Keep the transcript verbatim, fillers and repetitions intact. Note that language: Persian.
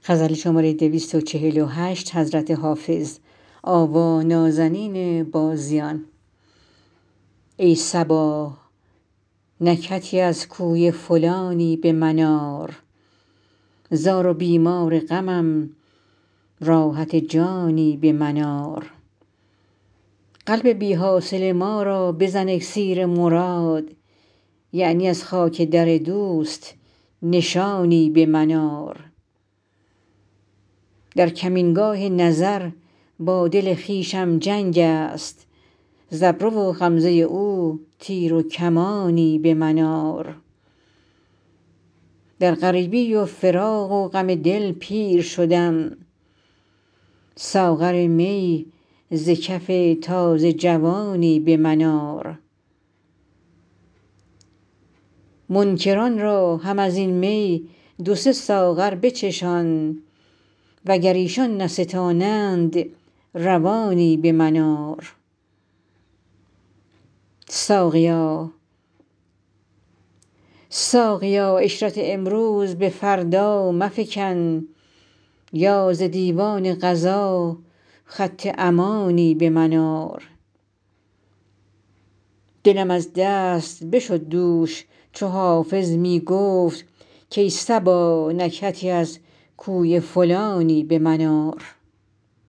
ای صبا نکهتی از کوی فلانی به من آر زار و بیمار غمم راحت جانی به من آر قلب بی حاصل ما را بزن اکسیر مراد یعنی از خاک در دوست نشانی به من آر در کمینگاه نظر با دل خویشم جنگ است ز ابرو و غمزه او تیر و کمانی به من آر در غریبی و فراق و غم دل پیر شدم ساغر می ز کف تازه جوانی به من آر منکران را هم از این می دو سه ساغر بچشان وگر ایشان نستانند روانی به من آر ساقیا عشرت امروز به فردا مفکن یا ز دیوان قضا خط امانی به من آر دلم از دست بشد دوش چو حافظ می گفت کای صبا نکهتی از کوی فلانی به من آر